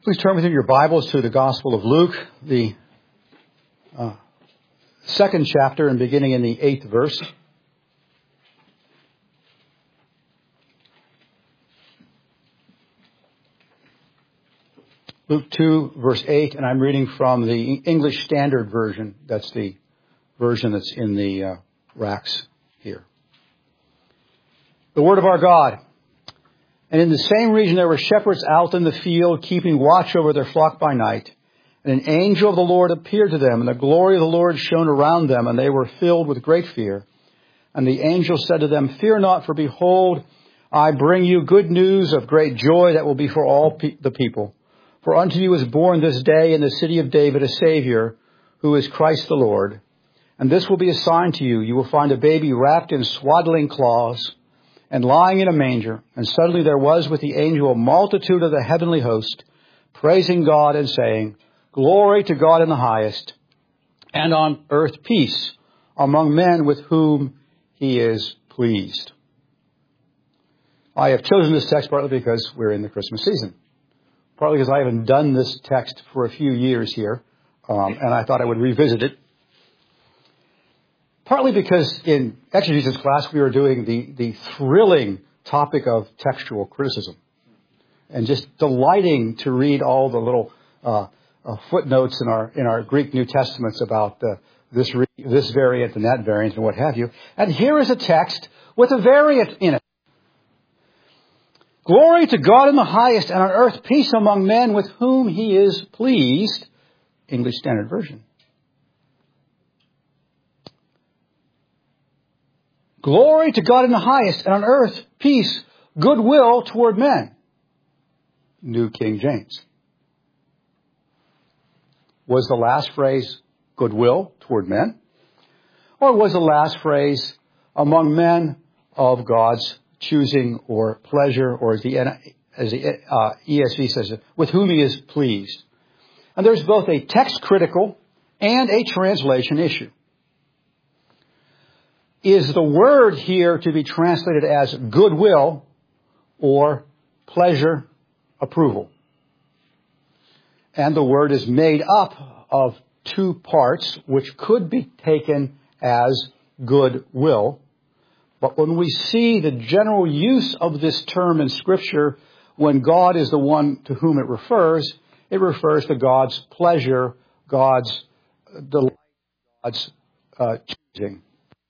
Please turn with your Bibles to the Gospel of Luke, the second chapter, and beginning in the 8th verse. Luke 2, verse 8, and I'm reading from the English Standard Version. That's the version that's in the racks here. The Word of our God. And in the same region there were shepherds out in the field, keeping watch over their flock by night. And an angel of the Lord appeared to them, and the glory of the Lord shone around them, and they were filled with great fear. And the angel said to them, "Fear not, for behold, I bring you good news of great joy that will be for all the people. For unto you is born this day in the city of David a Savior, who is Christ the Lord. And this will be a sign to you. You will find a baby wrapped in swaddling cloths, and lying in a manger." And suddenly there was with the angel a multitude of the heavenly host, praising God and saying, "Glory to God in the highest, and on earth peace among men with whom he is pleased." I have chosen this text partly because we're in the Christmas season. Partly because I haven't done this text for a few years here, and I thought I would revisit it. Partly because in exegesis class we were doing the thrilling topic of textual criticism, and just delighting to read all the little footnotes in our Greek New Testaments about this variant and that variant and what have you. And here is a text with a variant in it. Glory to God in the highest, and on earth peace among men with whom he is pleased. English Standard Version. Glory to God in the highest, and on earth peace, goodwill toward men. New King James. Was the last phrase goodwill toward men? Or was the last phrase among men of God's choosing or pleasure, or as the ESV says it, with whom he is pleased? And there's both a text critical and a translation issue. Is the word here to be translated as goodwill or pleasure, approval? And the word is made up of two parts, which could be taken as goodwill. But when we see the general use of this term in Scripture, when God is the one to whom it refers to God's pleasure, God's delight, God's choosing.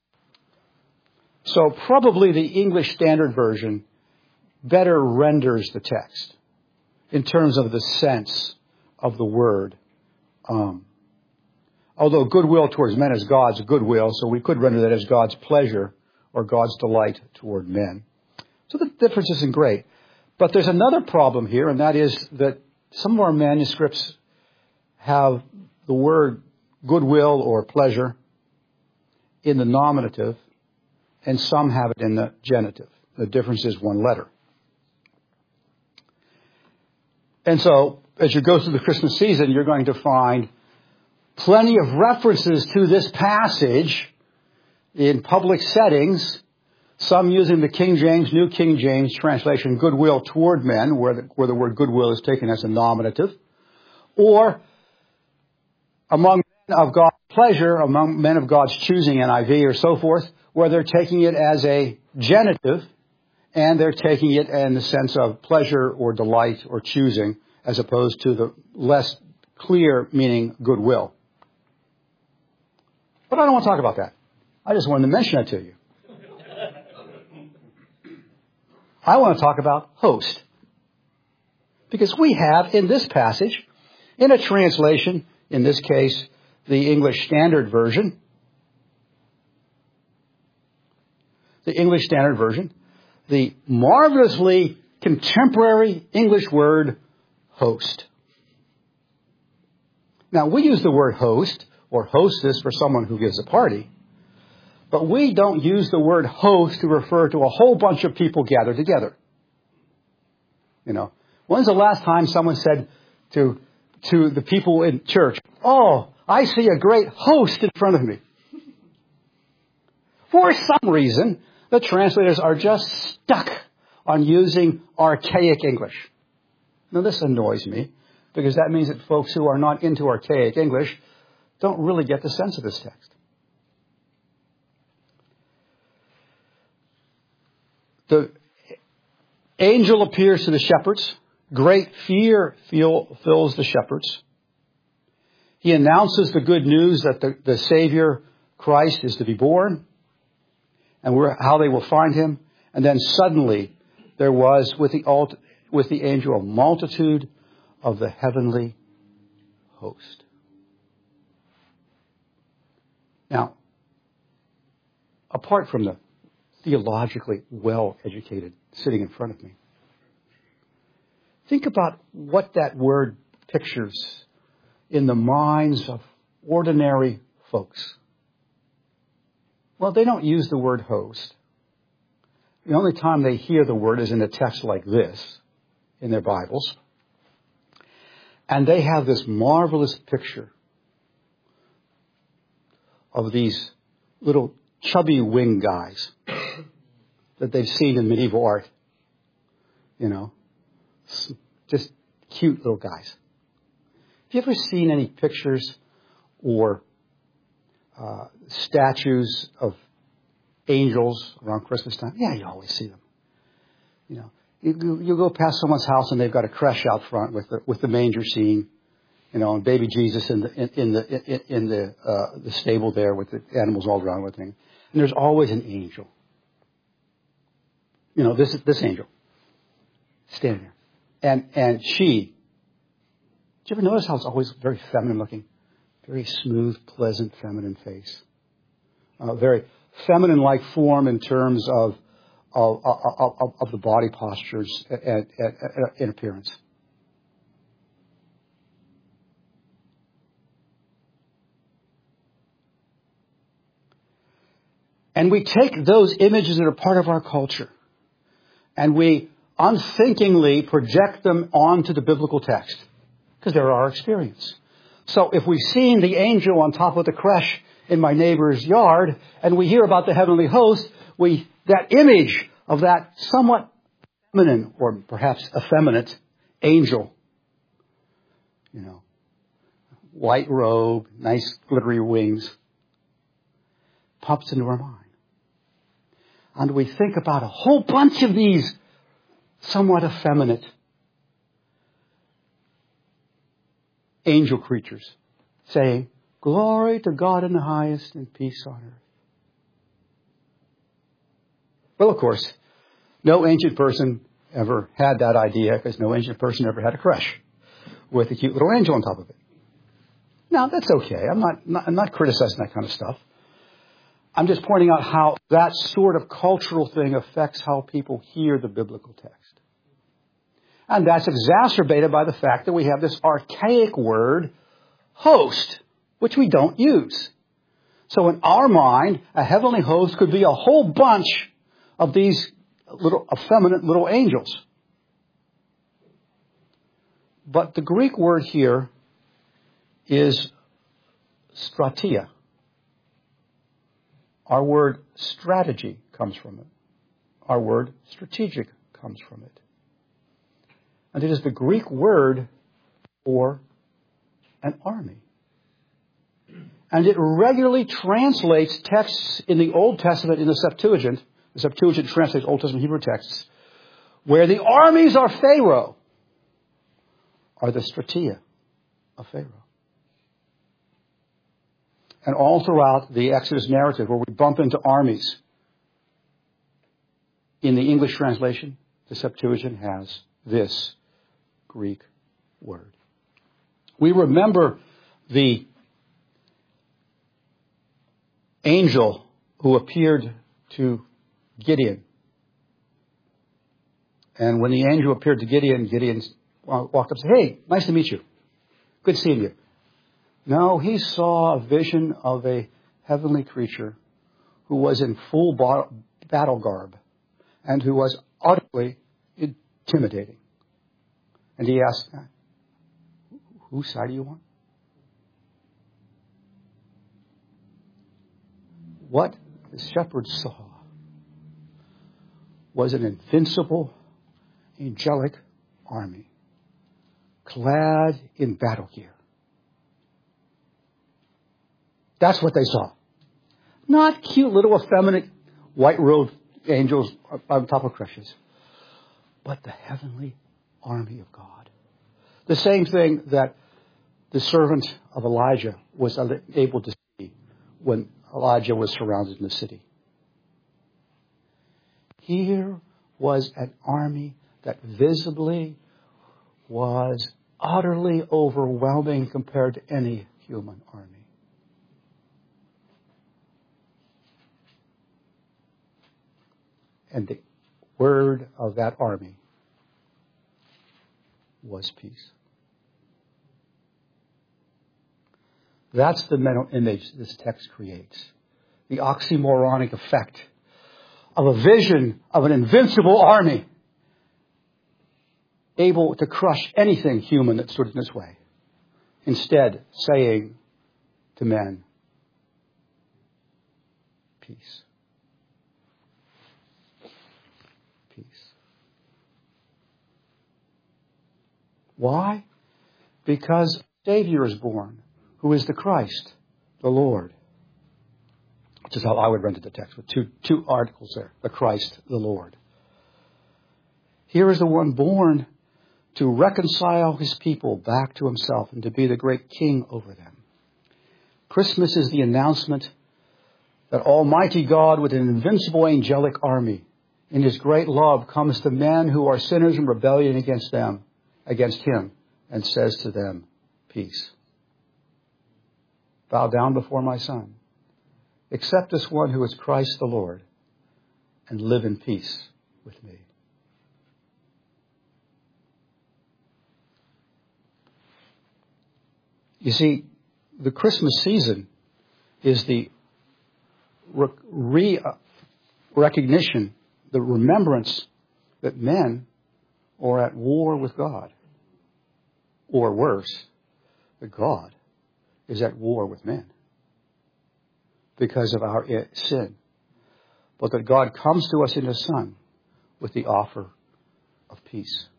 So probably the English Standard Version better renders the text in terms of the sense of the word. Although goodwill towards men is God's goodwill, so we could render that as God's pleasure or God's delight toward men. So the difference isn't great. But there's another problem here, and that is that some of our manuscripts have the word goodwill or pleasure in the nominative, and some have it in the genitive. The difference is one letter. And so, as you go through the Christmas season, you're going to find plenty of references to this passage in public settings, some using the King James, New King James translation, goodwill toward men, where the word goodwill is taken as a nominative, or among men of God's pleasure, among men of God's choosing, NIV or so forth, where they're taking it as a genitive, and they're taking it in the sense of pleasure or delight or choosing, as opposed to the less clear meaning goodwill. But I don't want to talk about that. I just wanted to mention it to you. I want to talk about host. Because we have in this passage, in a translation, in this case, the English Standard Version, the marvelously contemporary English word host. Now, we use the word host or hostess for someone who gives a party, but we don't use the word host to refer to a whole bunch of people gathered together. You know, when's the last time someone said to the people in church, "Oh, I see a great host in front of me"? For some reason, the translators are just stuck on using archaic English. Now, this annoys me because that means that folks who are not into archaic English don't really get the sense of this text. The angel appears to the shepherds. Great fear fills the shepherds. He announces the good news that the Savior, Christ, is to be born and how they will find him. And then suddenly there was with the angel a multitude of the heavenly host. Now, apart from the theologically well-educated sitting in front of me, think about what that word pictures in the minds of ordinary folks. Well, they don't use the word host. The only time they hear the word is in a text like this in their Bibles. And they have this marvelous picture of these little chubby wing guys that they've seen in medieval art. You know, just cute little guys. Have you ever seen any pictures or statues of angels around Christmas time? Yeah, you always see them. You know, you go past someone's house and they've got a creche out front with the manger scene, you know, and baby Jesus in the stable there with the animals all around with him. And there's always an angel. You know, this angel standing there, and she. Did you ever notice how it's always very feminine looking? Very smooth, pleasant, feminine face. Very feminine-like form in terms of the body postures and in appearance. And we take those images that are part of our culture and we unthinkingly project them onto the biblical text because they're our experience. So if we've seen the angel on top of the creche in my neighbor's yard and we hear about the heavenly host, that image of that somewhat feminine or perhaps effeminate angel, you know, white robe, nice glittery wings, pops into our mind. And we think about a whole bunch of these somewhat effeminate angel creatures saying, "Glory to God in the highest and peace on earth." Well, of course, no ancient person ever had that idea because no ancient person ever had a creche with a cute little angel on top of it. Now, that's okay. I'm not criticizing that kind of stuff. I'm just pointing out how that sort of cultural thing affects how people hear the biblical text. And that's exacerbated by the fact that we have this archaic word, host, which we don't use. So in our mind, a heavenly host could be a whole bunch of these little effeminate little angels. But the Greek word here is stratia. Our word strategy comes from it. Our word strategic comes from it. And it is the Greek word for an army. And it regularly translates texts in the Old Testament in the Septuagint. The Septuagint translates Old Testament Hebrew texts where the armies are Pharaoh, are the stratia of Pharaoh. And all throughout the Exodus narrative where we bump into armies, in the English translation, the Septuagint has this Greek word. We remember the angel who appeared to Gideon. And when the angel appeared to Gideon, Gideon walked up and said, "Hey, nice to meet you. Good seeing you." No, he saw a vision of a heavenly creature who was in full battle garb and who was utterly intimidating. And he asked, "Whose side are you on?" What the shepherds saw was an invincible, angelic army clad in battle gear. That's what they saw. Not cute little effeminate white-robed angels on top of crutches, but the heavenly army of God. The same thing that the servant of Elijah was able to see when Elijah was surrounded in the city. Here was an army that visibly was utterly overwhelming compared to any human army. And the word of that army was peace. That's the mental image this text creates. The oxymoronic effect of a vision of an invincible army able to crush anything human that stood in its way. Instead, saying to men, peace. Peace. Why? Because a Savior is born, who is the Christ, the Lord. Which is how I would render the text, with two articles there. The Christ, the Lord. Here is the one born to reconcile his people back to himself and to be the great king over them. Christmas is the announcement that Almighty God, with an invincible angelic army, in his great love, comes to men who are sinners in rebellion against him, and says to them, peace. Bow down before my Son. Accept this one who is Christ the Lord, and live in peace with me. You see, the Christmas season is the recognition, the remembrance that men are at war with God. Or worse, that God is at war with men because of our sin. But that God comes to us in his Son with the offer of peace.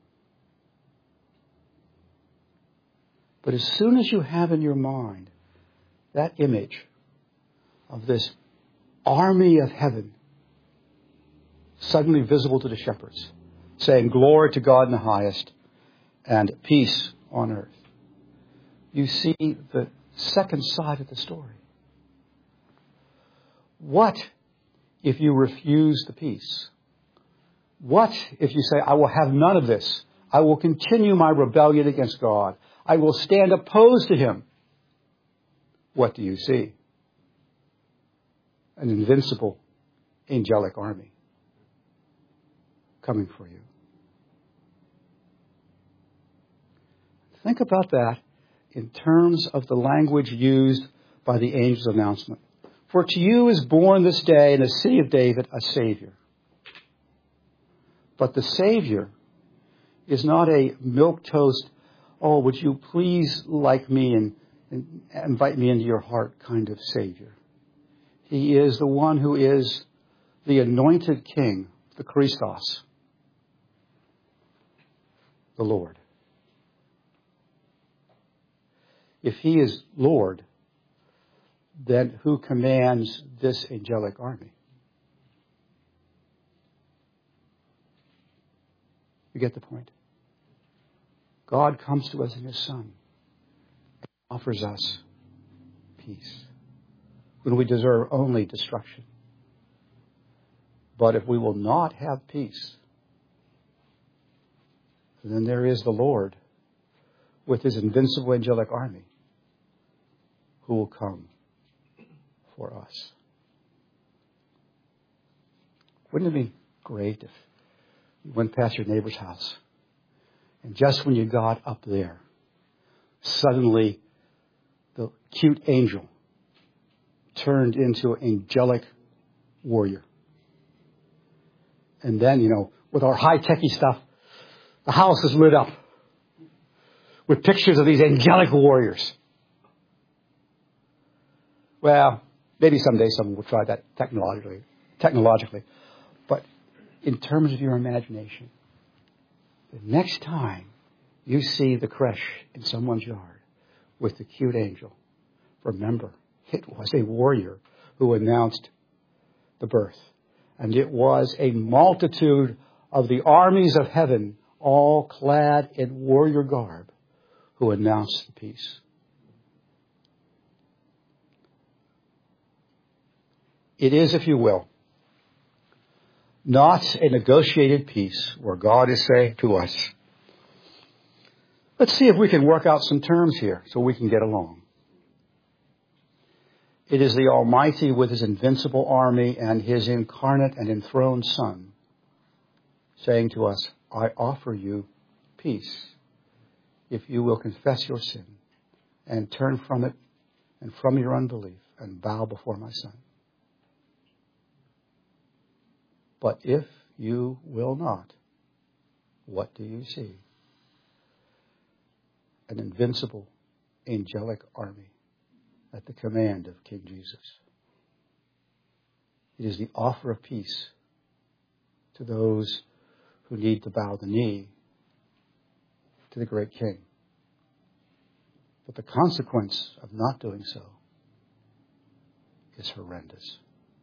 But as soon as you have in your mind that image of this army of heaven suddenly visible to the shepherds, saying, glory to God in the highest and peace on earth, you see the second side of the story. What if you refuse the peace? What if you say, I will have none of this? I will continue my rebellion against God. I will stand opposed to him. What do you see? An invincible angelic army coming for you. Think about that in terms of the language used by the angel's announcement. For to you is born this day in the city of David a Savior. But the Savior is not a milquetoast, oh, would you please like me and invite me into your heart kind of Savior. He is the one who is the anointed King, the Christos, the Lord. If he is Lord, then who commands this angelic army? You get the point? God comes to us in his Son and offers us peace when we deserve only destruction. But if we will not have peace, then there is the Lord with his invincible angelic army who will come for us. Wouldn't it be great if you went past your neighbor's house and just when you got up there, suddenly the cute angel turned into an angelic warrior. And then, with our high-techy stuff, the house is lit up with pictures of these angelic warriors. Well, maybe someday someone will try that technologically. But in terms of your imagination, the next time you see the creche in someone's yard with the cute angel, remember, it was a warrior who announced the birth. And it was a multitude of the armies of heaven, all clad in warrior garb, who announced the peace. It is, if you will, not a negotiated peace where God is saying to us, let's see if we can work out some terms here so we can get along. It is the Almighty with His invincible army and His incarnate and enthroned Son saying to us, I offer you peace if you will confess your sin and turn from it and from your unbelief and bow before my Son. But if you will not, what do you see? An invincible angelic army at the command of King Jesus. It is the offer of peace to those who need to bow the knee to the great King. But the consequence of not doing so is horrendous.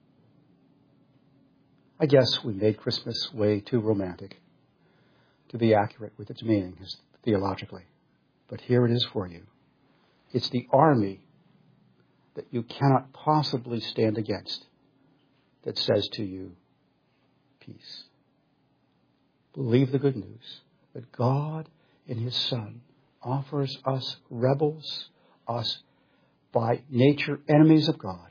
I guess we made Christmas way too romantic to be accurate with its meaning theologically. But here it is for you. It's the army that you cannot possibly stand against that says to you, peace. Believe the good news that God in His Son offers us rebels, us by nature enemies of God,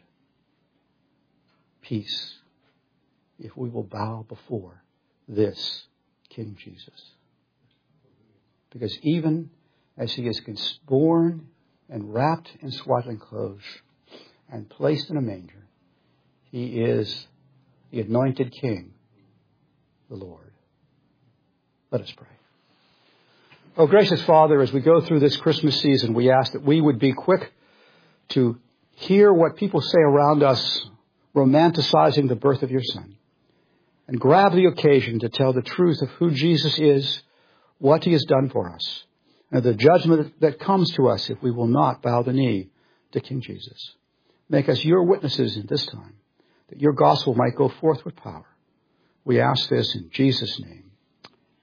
peace if we will bow before this King Jesus. Because even as He is born and wrapped in swaddling clothes and placed in a manger, He is the anointed King, the Lord. Let us pray. Oh, gracious Father, as we go through this Christmas season, we ask that we would be quick to hear what people say around us, romanticizing the birth of your Son, and grab the occasion to tell the truth of who Jesus is, what He has done for us, and the judgment that comes to us if we will not bow the knee to King Jesus. Make us your witnesses in this time, that your gospel might go forth with power. We ask this in Jesus' name.